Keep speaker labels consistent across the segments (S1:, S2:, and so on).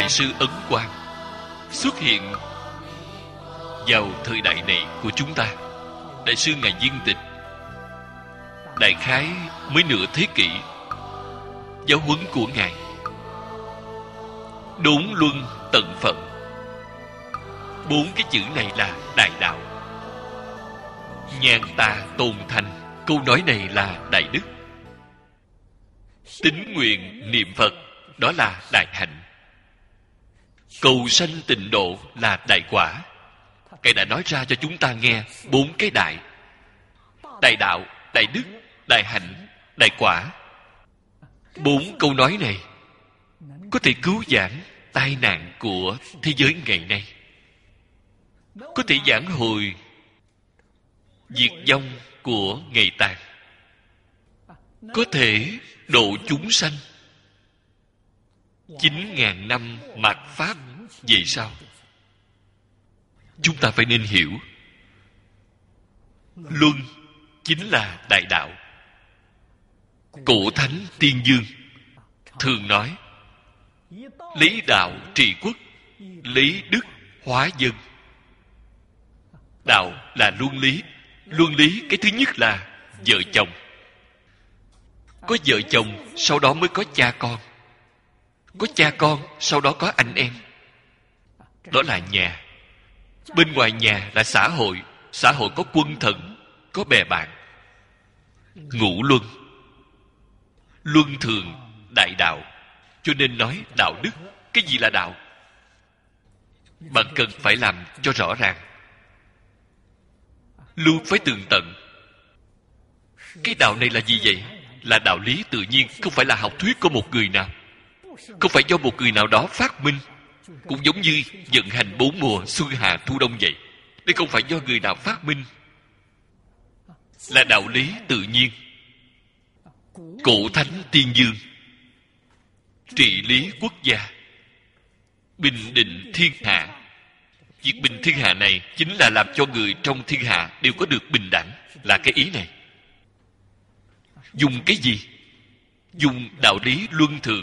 S1: sư Ấn Quang xuất hiện vào thời đại này của chúng ta. Đại sư ngài viên tịch đại khái mới nửa thế kỷ. Giáo huấn của ngài đốn luân tận phận. 4 cái chữ này là đại đạo. Nhàn tà tôn thành, câu nói này là đại đức. Tín nguyện niệm Phật, đó là đại hạnh. Cầu sanh tịnh độ là đại quả. Ngài đã nói ra cho chúng ta nghe 4 cái đại: đại đạo, đại đức, đại hạnh, đại quả. 4 câu nói này có thể cứu vãn tai nạn của thế giới ngày nay, có thể vãn hồi diệt vong của ngày tàn, có thể độ chúng sanh 9.000 năm mạt Pháp về sau. Chúng ta phải nên hiểu, luân chính là đại đạo. Cổ Thánh Tiên Dương thường nói, lấy đạo trị quốc, lấy đức hóa dân. Đạo là luân lý. Luân lý cái thứ nhất là vợ chồng. Có vợ chồng, sau đó mới có cha con. Có cha con, sau đó có anh em. Đó là nhà. Bên ngoài nhà là xã hội. Xã hội có quân thần, có bè bạn. Ngũ luân. Luân thường đại đạo. Cho nên nói đạo đức. Cái gì là đạo? Bạn cần phải làm cho rõ ràng, lưu phải tường tận. Cái đạo này là gì vậy? Là đạo lý tự nhiên, không phải là học thuyết của một người nào, không phải do một người nào đó phát minh. Cũng giống như vận hành 4 mùa xuân hạ thu đông vậy. Đây không phải do người nào phát minh, là đạo lý tự nhiên. Cổ Thánh Tiên Dương trị lý quốc gia, bình định thiên hạ. Việc bình thiên hạ này chính là làm cho người trong thiên hạ đều có được bình đẳng, là cái ý này. Dùng cái gì? Dùng đạo lý luân thường.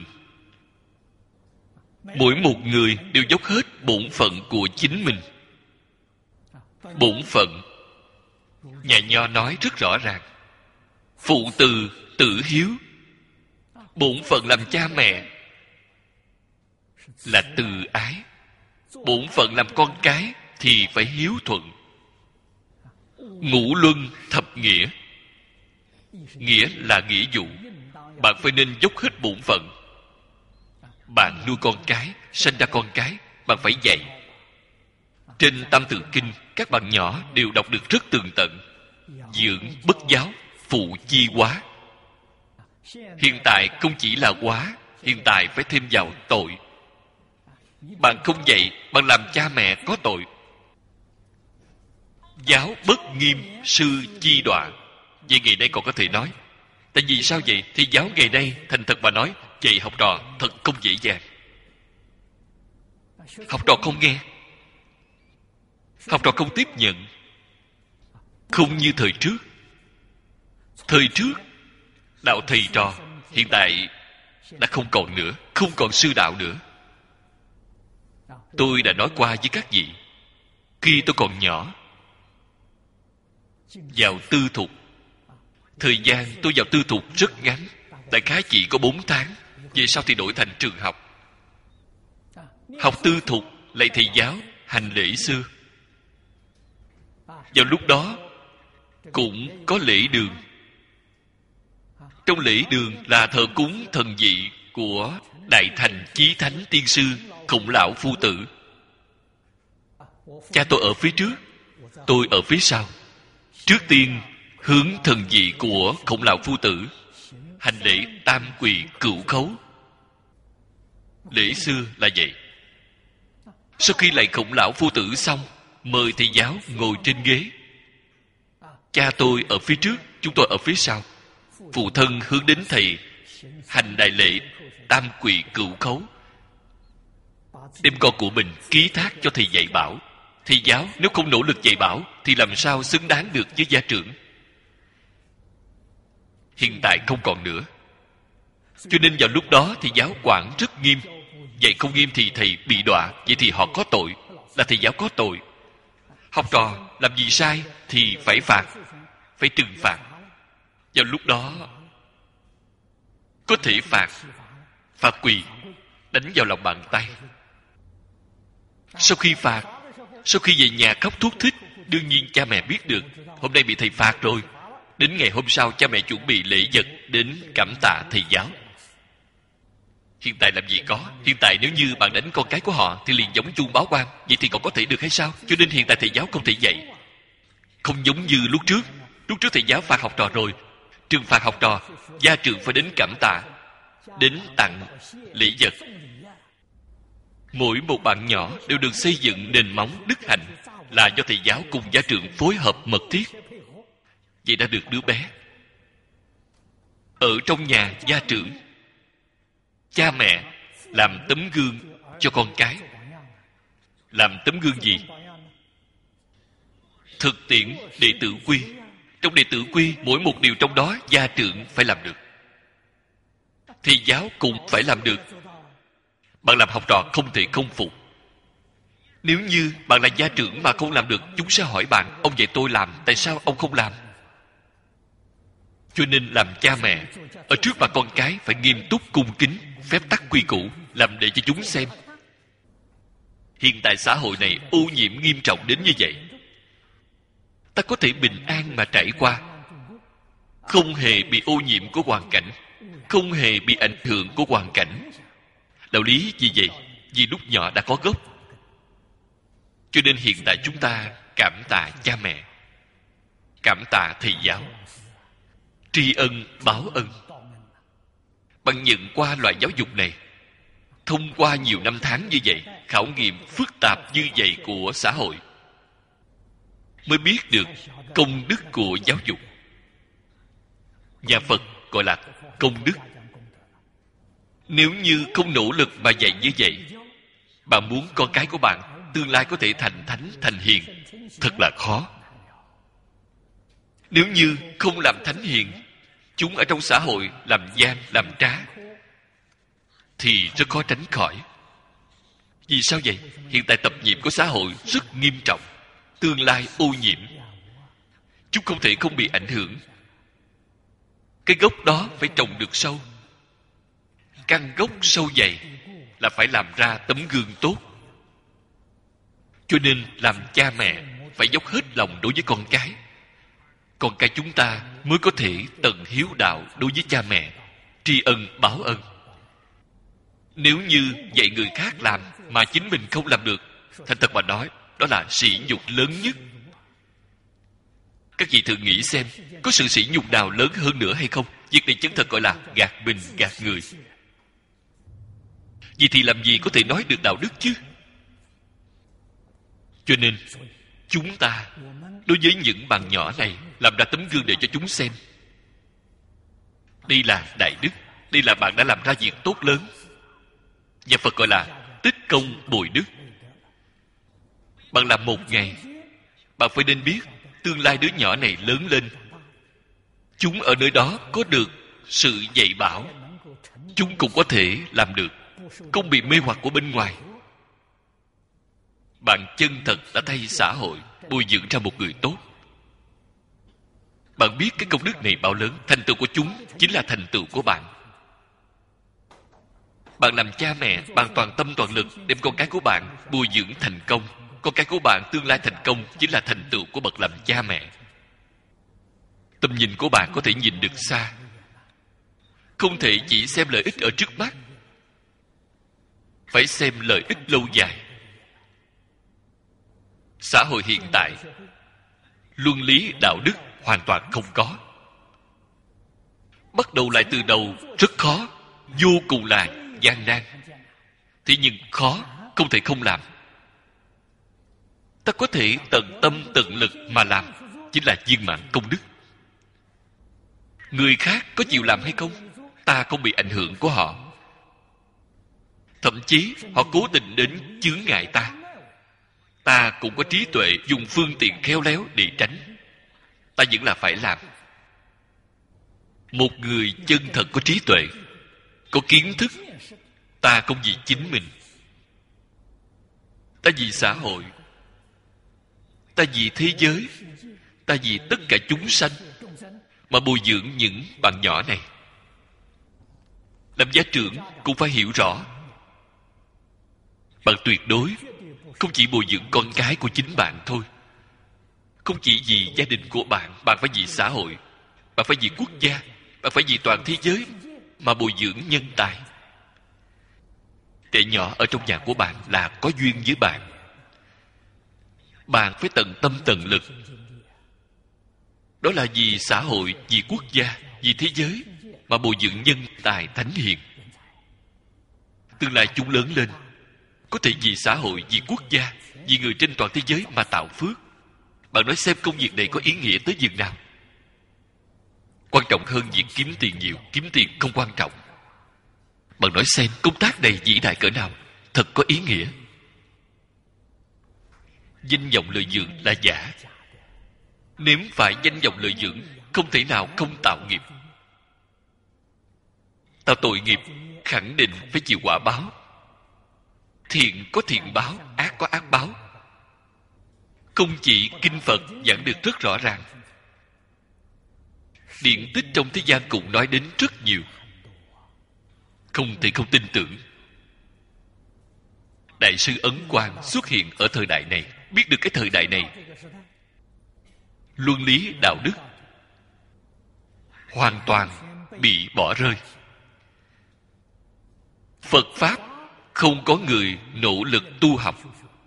S1: Mỗi một người đều dốc hết bổn phận của chính mình. Bổn phận, nhà Nho nói rất rõ ràng: phụ từ tử hiếu. Bổn phận làm cha mẹ là từ ái. Bổn phận làm con cái thì phải hiếu thuận. Ngũ luân thập nghĩa. Nghĩa là nghĩa vụ. Bạn phải nên dốc hết bổn phận. Bạn nuôi con cái, sanh ra con cái, bạn phải dạy. Trên Tam Tự Kinh, các bạn nhỏ đều đọc được rất tường tận: dưỡng bất giáo, phụ chi hóa. Hiện tại không chỉ là hóa, hiện tại phải thêm vào tội. Bạn không dạy, bạn làm cha mẹ có tội. Giáo bất nghiêm, sư chi đọa. Vậy ngày nay còn có thể nói. Tại vì sao vậy? Thì giáo ngày nay thành thật mà nói, dạy học trò thật không dễ dàng. Học trò không nghe, học trò không tiếp nhận. Không như thời trước. Thời trước đạo thầy trò, hiện tại đã không còn nữa, không còn sư đạo nữa. Tôi đã nói qua với các vị, khi tôi còn nhỏ, vào tư thục, thời gian tôi vào tư thục rất ngắn, đại khái chỉ có 4 tháng. Về sau thì đổi thành trường học. Học tư thục lại thầy giáo hành lễ xưa. Vào lúc đó cũng có lễ đường. Trong lễ đường là thờ cúng thần vị của Đại Thành Chí Thánh Tiên Sư Khổng Lão Phu Tử. Cha tôi ở phía trước, tôi ở phía sau. Trước tiên hướng thần vị của Khổng Lão Phu Tử, hành lễ tam quỳ cửu khấu. Lễ xưa là vậy. Sau khi lạy Khổng Lão Phu Tử xong, mời thầy giáo ngồi trên ghế. Cha tôi ở phía trước, chúng tôi ở phía sau. Phụ thân hướng đến thầy, hành đại lễ tam quỳ cửu khấu, đem con của mình ký thác cho thầy dạy bảo. Thầy giáo nếu không nỗ lực dạy bảo thì làm sao xứng đáng được với gia trưởng. Hiện tại không còn nữa. Cho nên vào lúc đó thầy giáo quản rất nghiêm. dạy không nghiêm thì thầy bị đọa. Vậy thì họ có tội, là thầy giáo có tội. Học trò làm gì sai thì phải phạt, phải trừng phạt. Vào lúc đó có thể phạt quỳ, đánh vào lòng bàn tay. Sau khi phạt, sau khi về nhà khóc thút thít, đương nhiên cha mẹ biết được hôm nay bị thầy phạt rồi. Đến ngày hôm sau cha mẹ chuẩn bị lễ vật đến cảm tạ thầy giáo. Hiện tại làm gì có. Hiện tại nếu như bạn đánh con cái của họ thì liền giống chuông báo oan. Vậy thì còn có thể được hay sao? Cho nên hiện tại thầy giáo không thể dạy. Không giống như lúc trước. Lúc trước thầy giáo phạt học trò rồi, trừng phạt học trò, gia trưởng phải đến cảm tạ, đến tặng lễ vật. Mỗi một bạn nhỏ đều được xây dựng nền móng đức hạnh, là do thầy giáo cùng gia trưởng phối hợp mật thiết. Vậy đã được đứa bé. Ở trong nhà, gia trưởng, cha mẹ làm tấm gương cho con cái. Làm tấm gương gì? Thực tiễn đệ tử quy. Trong đệ tử quy, mỗi một điều trong đó gia trưởng phải làm được, thầy giáo cũng phải làm được. Bạn làm học trò không thể không phục. Nếu như bạn là gia trưởng mà không làm được, chúng sẽ hỏi bạn: ông dạy tôi làm, tại sao ông không làm? Cho nên làm cha mẹ, ở trước mặt con cái phải nghiêm túc cung kính, phép tắc quy củ, làm để cho chúng xem. Hiện tại xã hội này ô nhiễm nghiêm trọng đến như vậy. Ta có thể bình an mà trải qua, không hề bị ô nhiễm của hoàn cảnh, không hề bị ảnh hưởng của hoàn cảnh. Đạo lý gì vậy? Vì lúc nhỏ đã có gốc. Cho nên hiện tại chúng ta cảm tạ cha mẹ, cảm tạ thầy giáo, tri ân báo ân. Bạn nhận qua loại giáo dục này, thông qua nhiều năm tháng như vậy, khảo nghiệm phức tạp như vậy của xã hội, mới biết được công đức của giáo dục. Nhà Phật gọi là công đức. Nếu như không nỗ lực mà dạy như vậy, bạn muốn con cái của bạn tương lai có thể thành thánh, thành hiền, thật là khó. Nếu như không làm thánh hiền, chúng ở trong xã hội làm gian, làm trá, thì rất khó tránh khỏi. Vì sao vậy? Hiện tại tập nhiễm của xã hội rất nghiêm trọng, tương lai ô nhiễm, chúng không thể không bị ảnh hưởng. Cái gốc đó phải trồng được sâu. Căn gốc sâu dày là phải làm ra tấm gương tốt. Cho nên làm cha mẹ phải dốc hết lòng đối với con cái. Con cái chúng ta mới có thể tận hiếu đạo đối với cha mẹ, tri ân báo ân. Nếu như dạy người khác làm mà chính mình không làm được, thành thật mà nói, đó là sỉ nhục lớn nhất. Các vị thử nghĩ xem, có sự sỉ nhục nào lớn hơn nữa hay không? Việc này chân thật gọi là gạt mình, gạt người. Vì thì làm gì có thể nói được đạo đức chứ? Cho nên chúng ta đối với những bạn nhỏ này làm ra tấm gương để cho chúng xem. Đây là đại đức, đây là bạn đã làm ra việc tốt lớn. Nhà Phật gọi là tích công bồi đức. Bạn làm một ngày, bạn phải nên biết tương lai đứa nhỏ này lớn lên, chúng ở nơi đó có được sự dạy bảo, chúng cũng có thể làm được, không bị mê hoặc của bên ngoài. Bạn chân thật đã thay xã hội bồi dưỡng ra một người tốt. Bạn biết cái công đức này bao lớn, thành tựu của chúng chính là thành tựu của bạn. Bạn làm cha mẹ, bạn toàn tâm toàn lực đem con cái của bạn bồi dưỡng thành công. Con cái của bạn tương lai thành công chính là thành tựu của bậc làm cha mẹ. Tầm nhìn của bạn có thể nhìn được xa, không thể chỉ xem lợi ích ở trước mắt, phải xem lợi ích lâu dài. Xã hội hiện tại luân lý đạo đức hoàn toàn không có. Bắt đầu lại từ đầu rất khó, vô cùng là gian nan. Thế nhưng khó không thể không làm. Ta có thể tận tâm tận lực mà làm, chính là viên mãn công đức. Người khác có chịu làm hay không, ta không bị ảnh hưởng của họ. Thậm chí họ cố tình đến chướng ngại ta, ta cũng có trí tuệ dùng phương tiện khéo léo để tránh. Ta vẫn là phải làm. Một người chân thật có trí tuệ, có kiến thức, Ta không vì chính mình, ta vì xã hội, ta vì thế giới, ta vì tất cả chúng sanh mà bồi dưỡng những bạn nhỏ này. Làm gia trưởng cũng phải hiểu rõ, bạn tuyệt đối không chỉ bồi dưỡng con cái của chính bạn thôi, không chỉ vì gia đình của bạn, bạn phải vì xã hội, bạn phải vì quốc gia, bạn phải vì toàn thế giới mà bồi dưỡng nhân tài. Trẻ nhỏ ở trong nhà của bạn là có duyên với bạn, bạn phải tận tâm tận lực. Đó là vì xã hội, vì quốc gia, vì thế giới mà bồi dưỡng nhân tài thánh hiền. Tương lai chúng lớn lên, có thể vì xã hội, vì quốc gia, vì người trên toàn thế giới mà tạo phước. Bạn nói xem công việc này có ý nghĩa tới chừng nào? Quan trọng hơn việc kiếm tiền nhiều. Kiếm tiền không quan trọng. Bạn nói xem công tác này vĩ đại cỡ nào, thật có ý nghĩa. Danh vọng lợi dưỡng là giả. Nếm phải danh vọng lợi dưỡng, không thể nào không tạo nghiệp. Tạo tội nghiệp khẳng định phải chịu quả báo. Thiện có thiện báo, ác có ác báo. Không chỉ kinh Phật giảng được rất rõ ràng, điển tích trong thế gian cũng nói đến rất nhiều, không thể không tin tưởng. Đại sư Ấn Quang xuất hiện ở thời đại này, biết được cái thời đại này luân lý đạo đức hoàn toàn bị bỏ rơi. Phật Pháp không có người nỗ lực tu học.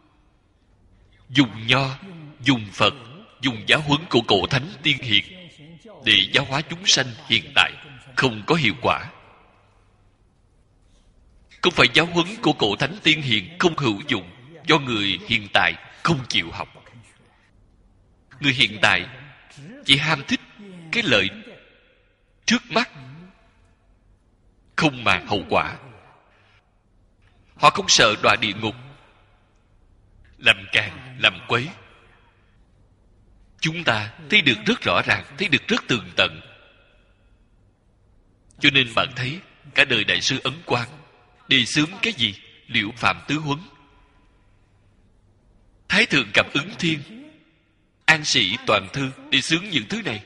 S1: Dùng Nho, dùng Phật, dùng giáo huấn của cổ thánh tiên hiền để giáo hóa chúng sanh hiện tại không có hiệu quả. Không phải giáo huấn của cổ thánh tiên hiền không hữu dụng, do người hiện tại không chịu học. Người hiện tại chỉ ham thích cái lợi trước mắt, không màng hậu quả. Họ không sợ đọa địa ngục, làm càng làm quấy. Chúng ta thấy được rất rõ ràng, thấy được rất tường tận. Cho nên bạn thấy cả đời Đại sư Ấn Quang đề xướng cái gì? Liễu Phạm Tứ Huấn, Thái Thượng Cảm Ứng Thiên, An Sĩ Toàn Thư, đề xướng những thứ này.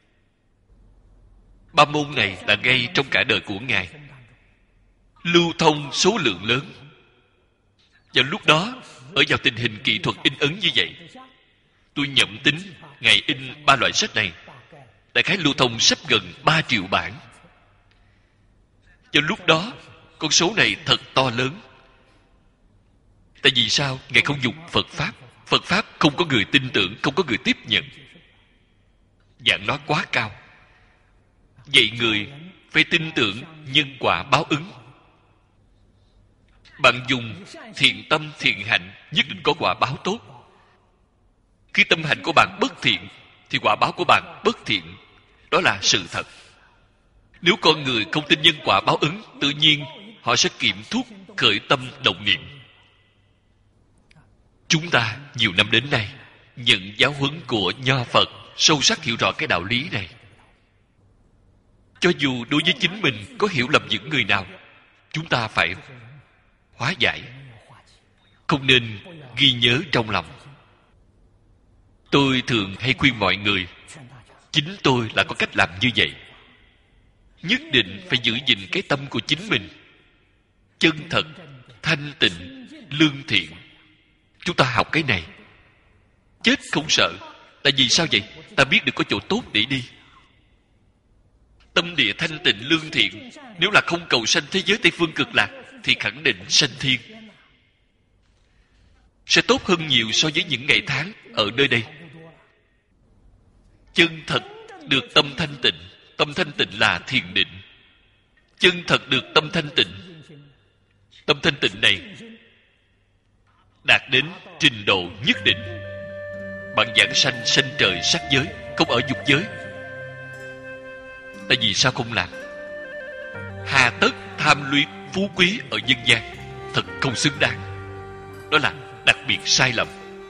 S1: Ba môn này là ngay trong cả đời của Ngài, lưu thông số lượng lớn. Vào lúc đó, ở vào tình hình kỹ thuật in ấn như vậy, tôi nhẩm tính Ngài in 3 loại sách này, đại khái lưu thông sắp gần 3 triệu bản. Vào lúc đó, con số này thật to lớn. Tại vì sao? Ngài không dùng Phật Pháp. Phật Pháp không có người tin tưởng, không có người tiếp nhận. Dạng nói quá cao. Vậy người phải tin tưởng nhân quả báo ứng. Bạn dùng thiện tâm thiện hạnh nhất định có quả báo tốt. Khi tâm hạnh của bạn bất thiện thì quả báo của bạn bất thiện. Đó là sự thật. Nếu con người không tin nhân quả báo ứng, tự nhiên họ sẽ kiệm thuốc khởi tâm động niệm. Chúng ta nhiều năm đến nay nhận giáo huấn của Nho Phật, sâu sắc hiểu rõ cái đạo lý này. Cho dù đối với chính mình có hiểu lầm những người nào, chúng ta phải hóa giải, không nên ghi nhớ trong lòng. Tôi thường hay khuyên mọi người, chính tôi là có cách làm như vậy. Nhất định phải giữ gìn cái tâm của chính mình, chân thật, thanh tịnh, lương thiện. Chúng ta học cái này, chết không sợ. Tại vì sao vậy? Ta biết được có chỗ tốt để đi. Tâm địa thanh tịnh lương thiện, nếu là không cầu sanh thế giới Tây Phương Cực Lạc thì khẳng định sanh thiên. Sẽ tốt hơn nhiều so với những ngày tháng ở nơi đây. Chân thật được tâm thanh tịnh. Tâm thanh tịnh là thiền định. Chân thật được tâm thanh tịnh. Tâm thanh tịnh này đạt đến trình độ nhất định, bạn giảng sanh sanh trời sắc giới, không ở dục giới. Tại vì sao không làm? Hà tất tham luyến phú quý ở nhân gian, thật không xứng đáng. Đó là đặc biệt sai lầm.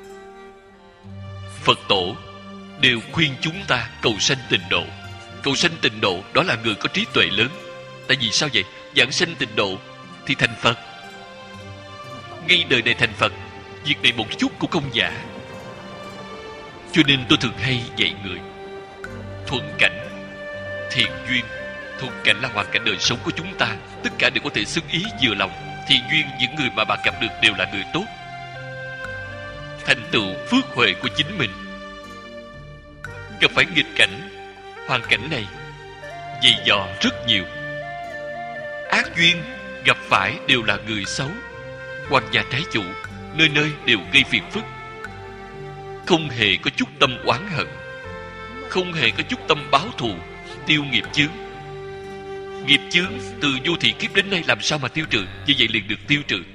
S1: Phật tổ đều khuyên chúng ta cầu sanh tịnh độ. Cầu sanh tịnh độ đó là người có trí tuệ lớn. Tại vì sao vậy? Giảng sanh tịnh độ thì thành Phật. Ngay đời này thành Phật, việc này một chút cũng không giả. Cho nên tôi thường hay dạy người: thuận cảnh, thiện duyên. Thuận cảnh là hoàn cảnh đời sống của chúng ta, tất cả đều có thể xưng ý vừa lòng. Thiện duyên, những người mà bạn gặp được đều là người tốt, thành tựu phước huệ của chính mình. Gặp phải nghịch cảnh, hoàn cảnh này dày dò rất nhiều. Ác duyên gặp phải đều là người xấu, quan gia trái chủ, nơi nơi đều gây phiền phức. Không hề có chút tâm oán hận, không hề có chút tâm báo thù, tiêu nghiệp chướng. Nghiệp chướng từ vô thị kiếp đến nay làm sao mà tiêu trừ? Như vậy liền được tiêu trừ.